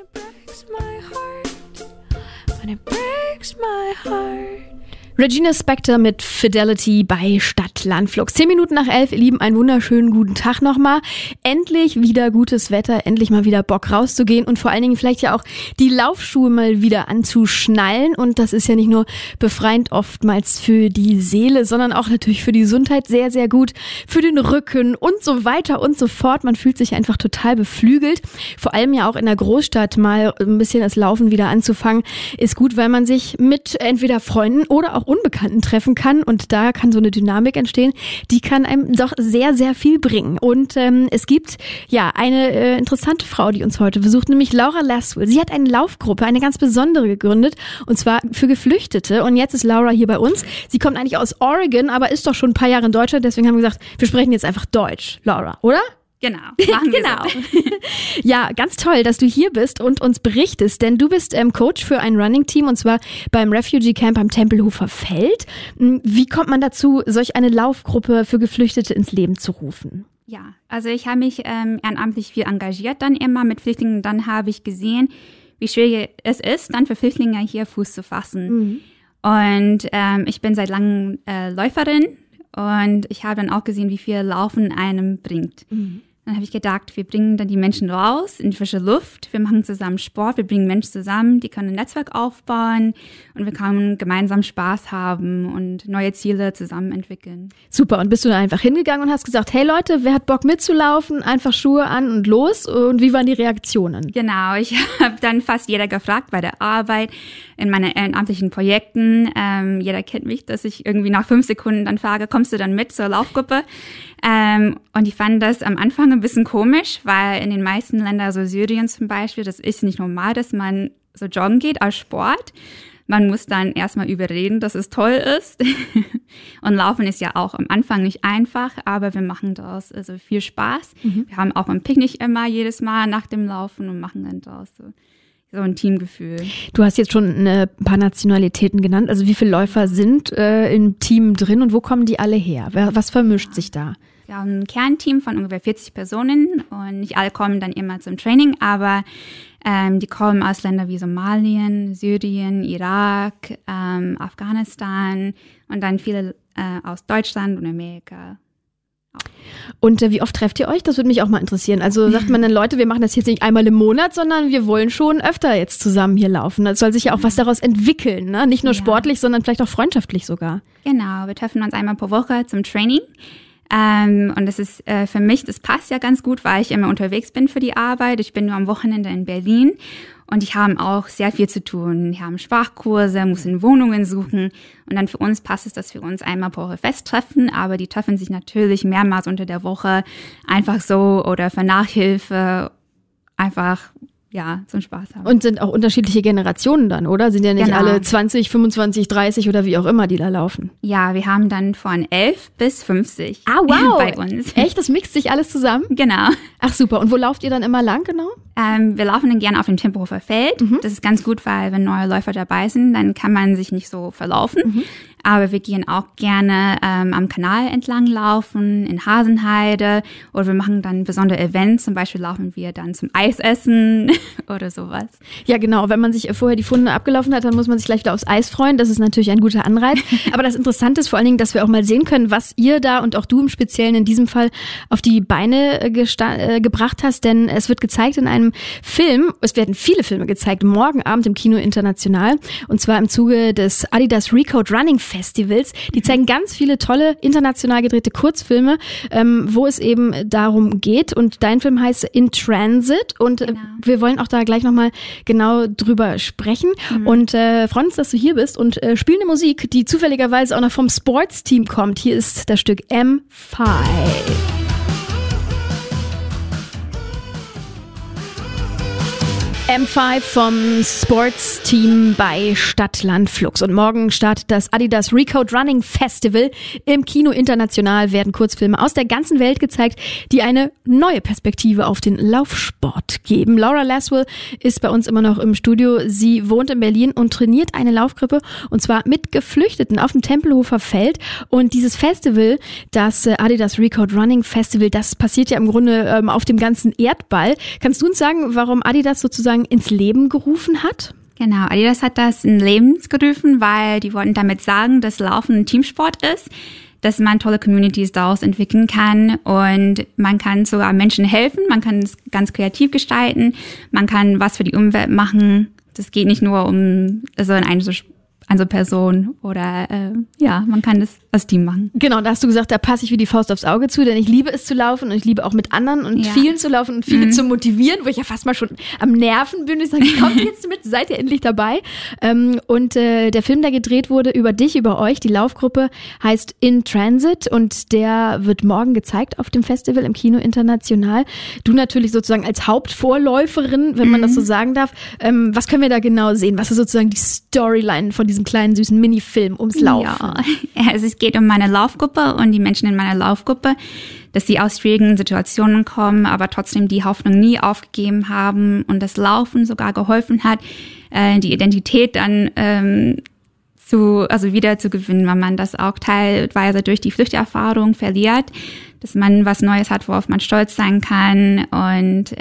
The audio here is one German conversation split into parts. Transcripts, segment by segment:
it breaks my heart, when it breaks my heart. Regina Spektor mit Fidelity bei Stadt-Land-Flugs. 10 Minuten nach 11, ihr Lieben, einen wunderschönen guten Tag nochmal. Endlich wieder gutes Wetter, endlich mal wieder Bock rauszugehen und vor allen Dingen vielleicht ja auch die Laufschuhe mal wieder anzuschnallen. Und das ist ja nicht nur befreiend oftmals für die Seele, sondern auch natürlich für die Gesundheit sehr, sehr gut, für den Rücken und so weiter und so fort. Man fühlt sich einfach total beflügelt. Vor allem ja auch in der Großstadt mal ein bisschen das Laufen wieder anzufangen, ist gut, weil man sich mit entweder Freunden oder auch Unbekannten treffen kann und da kann so eine Dynamik entstehen, die kann einem doch sehr, sehr viel bringen. Und es gibt ja eine interessante Frau, die uns heute besucht, nämlich Laura Laswell. Sie hat eine Laufgruppe, eine ganz besondere gegründet und zwar für Geflüchtete und jetzt ist Laura hier bei uns. Sie kommt eigentlich aus Oregon, aber ist doch schon ein paar Jahre in Deutschland, deswegen haben wir gesagt, wir sprechen jetzt einfach Deutsch, Laura, oder? Genau, machen wir genau. So. Ja, ganz toll, dass du hier bist und uns berichtest, denn du bist Coach für ein Running-Team und zwar beim Refugee Camp am Tempelhofer Feld. Wie kommt man dazu, solch eine Laufgruppe für Geflüchtete ins Leben zu rufen? Ja, also ich habe mich ehrenamtlich viel engagiert dann immer mit Flüchtlingen. Dann habe ich gesehen, wie schwierig es ist, dann für Flüchtlinge hier Fuß zu fassen. Mhm. Und ich bin seit langem Läuferin und ich habe dann auch gesehen, wie viel Laufen einem bringt. Mhm. Dann habe ich gedacht, wir bringen dann die Menschen raus in die frische Luft, wir machen zusammen Sport, wir bringen Menschen zusammen, die können ein Netzwerk aufbauen und wir können gemeinsam Spaß haben und neue Ziele zusammen entwickeln. Super, und bist du da einfach hingegangen und hast gesagt, hey Leute, wer hat Bock mitzulaufen, einfach Schuhe an und los? Und wie waren die Reaktionen? Genau, ich habe dann fast jeder gefragt bei der Arbeit, in meinen ehrenamtlichen Projekten. Jeder kennt mich, dass ich irgendwie nach 5 Sekunden dann frage, kommst du dann mit zur Laufgruppe? Und die fanden das am Anfang ein bisschen komisch, weil in den meisten Ländern, so Syrien zum Beispiel, das ist nicht normal, dass man so joggen geht als Sport. Man muss dann erstmal überreden, dass es toll ist. Und Laufen ist ja auch am Anfang nicht einfach, aber wir machen daraus also viel Spaß. Mhm. Wir haben auch ein Picknick immer jedes Mal nach dem Laufen und machen dann daraus so ein Teamgefühl. Du hast jetzt schon ein paar Nationalitäten genannt. Also wie viele Läufer sind im Team drin und wo kommen die alle her? Was vermischt sich da? Wir haben ein Kernteam von ungefähr 40 Personen und nicht alle kommen dann immer zum Training, aber die kommen aus Ländern wie Somalien, Syrien, Irak, Afghanistan und dann viele aus Deutschland und Amerika. Und wie oft trefft ihr euch? Das würde mich auch mal interessieren. Also sagt man dann, Leute, wir machen das jetzt nicht einmal im Monat, sondern wir wollen schon öfter jetzt zusammen hier laufen. Das soll sich ja auch was daraus entwickeln, ne? Nicht nur sportlich, sondern vielleicht auch freundschaftlich sogar. Genau, wir treffen uns einmal pro Woche zum Training. Und das ist für mich, das passt ja ganz gut, weil ich immer unterwegs bin für die Arbeit. Ich bin nur am Wochenende in Berlin und ich habe auch sehr viel zu tun. Wir haben Sprachkurse, müssen Wohnungen suchen und dann für uns passt es, dass wir uns einmal pro Woche festtreffen, aber die treffen sich natürlich mehrmals unter der Woche einfach so oder für Nachhilfe einfach zum Spaß haben. Und sind auch unterschiedliche Generationen dann, oder? Sind ja nicht alle 20, 25, 30 oder wie auch immer, die da laufen. Ja, wir haben dann von 11 bis 50 bei uns. Echt? Das mixt sich alles zusammen? Genau. Ach super. Und wo lauft ihr dann immer lang genau? Wir laufen dann gerne auf dem Tempelhofer Feld. Mhm. Das ist ganz gut, weil wenn neue Läufer dabei sind, dann kann man sich nicht so verlaufen. Mhm. Aber wir gehen auch gerne am Kanal entlang laufen, in Hasenheide. Oder wir machen dann besondere Events. Zum Beispiel laufen wir dann zum Eisessen oder sowas. Ja, genau. Wenn man sich vorher die Funde abgelaufen hat, dann muss man sich gleich wieder aufs Eis freuen. Das ist natürlich ein guter Anreiz. Aber das Interessante ist vor allen Dingen, dass wir auch mal sehen können, was ihr da und auch du im Speziellen in diesem Fall auf die Beine gebracht hast. Denn es wird gezeigt in einem Film. Es werden viele Filme gezeigt, morgen Abend im Kino International. Und zwar im Zuge des Adidas Recode Running Festivals. Die zeigen ganz viele tolle, international gedrehte Kurzfilme, wo es eben darum geht. Und dein Film heißt In Transit. Und wir wollen auch da gleich nochmal genau drüber sprechen. Mhm. Und freuen uns, dass du hier bist und spielen eine Musik, die zufälligerweise auch noch vom Sportsteam kommt. Hier ist das Stück M5. M5 vom Sportsteam bei Stadt-Land-Flugs. Und morgen startet das Adidas Recode Running Festival. Im Kino International werden Kurzfilme aus der ganzen Welt gezeigt, die eine neue Perspektive auf den Laufsport geben. Laura Laswell ist bei uns immer noch im Studio. Sie wohnt in Berlin und trainiert eine Laufgruppe, und zwar mit Geflüchteten auf dem Tempelhofer Feld. Und dieses Festival, das Adidas Recode Running Festival, das passiert ja im Grunde auf dem ganzen Erdball. Kannst du uns sagen, warum Adidas sozusagen sozusagen ins Leben gerufen hat? Genau, Adidas hat das in Leben gerufen, weil die wollten damit sagen, dass Laufen ein Teamsport ist, dass man tolle Communities daraus entwickeln kann und man kann sogar Menschen helfen, man kann es ganz kreativ gestalten, man kann was für die Umwelt machen. Das geht nicht nur um eine Person oder man kann das als Team machen. Genau, da hast du gesagt, da passe ich wie die Faust aufs Auge zu, denn ich liebe es zu laufen und ich liebe auch mit anderen und vielen zu laufen und viele zu motivieren, wo ich ja fast mal schon am Nerven bin. Ich sage, kommt jetzt mit, seid ihr endlich dabei? Und der Film, der gedreht wurde über dich, über euch, die Laufgruppe, heißt In Transit und der wird morgen gezeigt auf dem Festival im Kino International. Du natürlich sozusagen als Hauptvorläuferin, wenn man das so sagen darf. Was können wir da genau sehen? Was ist sozusagen die Storyline von diesem kleinen, süßen Minifilm ums Laufen? Ja, also es geht um meine Laufgruppe und die Menschen in meiner Laufgruppe, dass sie aus schwierigen Situationen kommen, aber trotzdem die Hoffnung nie aufgegeben haben und das Laufen sogar geholfen hat, die Identität dann wieder zu gewinnen, weil man das auch teilweise durch die Flüchterfahrung verliert, dass man was Neues hat, worauf man stolz sein kann und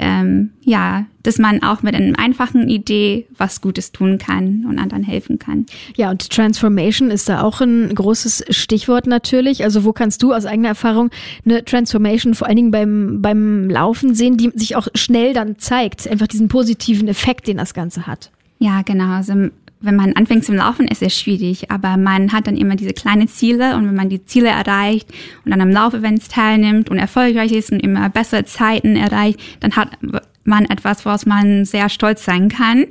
dass man auch mit einer einfachen Idee was Gutes tun kann und anderen helfen kann. Ja, und Transformation ist da auch ein großes Stichwort natürlich. Also wo kannst du aus eigener Erfahrung eine Transformation vor allen Dingen beim Laufen sehen, die sich auch schnell dann zeigt, einfach diesen positiven Effekt, den das Ganze hat? Ja, genau. Also wenn man anfängt zum Laufen, ist es schwierig, aber man hat dann immer diese kleinen Ziele und wenn man die Ziele erreicht und dann am Laufevents teilnimmt und erfolgreich ist und immer bessere Zeiten erreicht, dann hat man etwas, woraus man sehr stolz sein kann.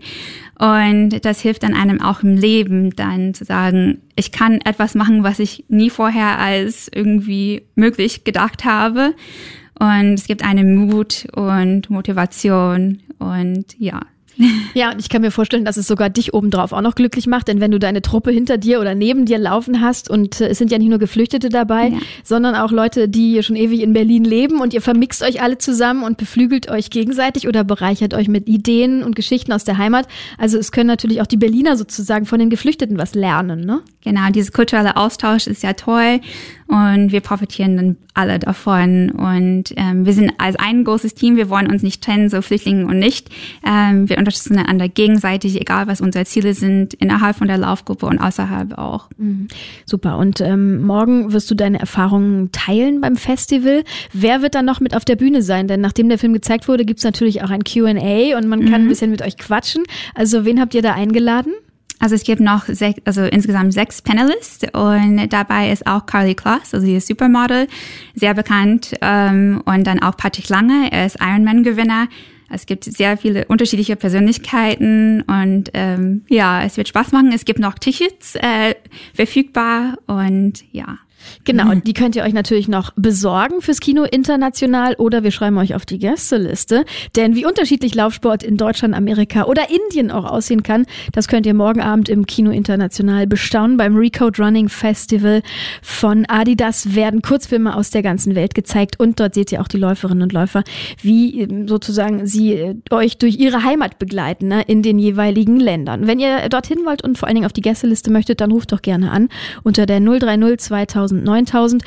Und das hilft dann einem auch im Leben dann zu sagen, ich kann etwas machen, was ich nie vorher als irgendwie möglich gedacht habe. Und es gibt einen Mut und Motivation und ja. Ja, und ich kann mir vorstellen, dass es sogar dich obendrauf auch noch glücklich macht, denn wenn du deine Truppe hinter dir oder neben dir laufen hast und es sind ja nicht nur Geflüchtete dabei, sondern auch Leute, die schon ewig in Berlin leben und ihr vermixt euch alle zusammen und beflügelt euch gegenseitig oder bereichert euch mit Ideen und Geschichten aus der Heimat. Also es können natürlich auch die Berliner sozusagen von den Geflüchteten was lernen, ne? Genau, dieser kulturelle Austausch ist ja toll und wir profitieren dann alle davon und wir sind als ein großes Team, wir wollen uns nicht trennen, so Flüchtlinge und nicht. Wir unterstützen einander gegenseitig, egal was unsere Ziele sind, innerhalb von der Laufgruppe und außerhalb auch. Mhm. Super, und morgen wirst du deine Erfahrungen teilen beim Festival. Wer wird dann noch mit auf der Bühne sein? Denn nachdem der Film gezeigt wurde, gibt's natürlich auch ein Q&A und man kann ein bisschen mit euch quatschen. Also wen habt ihr da eingeladen? Also es gibt noch insgesamt 6 Panelists und dabei ist auch Karlie Kloss, also sie ist Supermodel, sehr bekannt und dann auch Patrick Lange, er ist Ironman-Gewinner. Es gibt sehr viele unterschiedliche Persönlichkeiten und es wird Spaß machen. Es gibt noch Tickets verfügbar und ja. Genau, und die könnt ihr euch natürlich noch besorgen fürs Kino International oder wir schreiben euch auf die Gästeliste. Denn wie unterschiedlich Laufsport in Deutschland, Amerika oder Indien auch aussehen kann, das könnt ihr morgen Abend im Kino International bestaunen. Beim Recode Running Festival von Adidas werden Kurzfilme aus der ganzen Welt gezeigt und dort seht ihr auch die Läuferinnen und Läufer, wie sozusagen sie euch durch ihre Heimat begleiten, ne, in den jeweiligen Ländern. Wenn ihr dorthin wollt und vor allen Dingen auf die Gästeliste möchtet, dann ruft doch gerne an unter der 030 2000 9000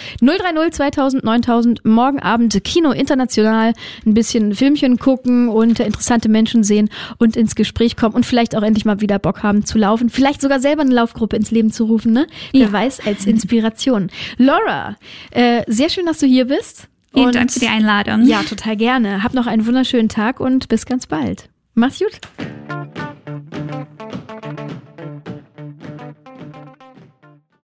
9000 morgen Abend Kino International, ein bisschen Filmchen gucken und interessante Menschen sehen und ins Gespräch kommen und vielleicht auch endlich mal wieder Bock haben zu laufen, vielleicht sogar selber eine Laufgruppe ins Leben zu rufen, ne? Wer weiß, als Inspiration. Laura, sehr schön, dass du hier bist. Vielen Dank für die Einladung. Ja, total gerne. Hab noch einen wunderschönen Tag und bis ganz bald. Mach's gut.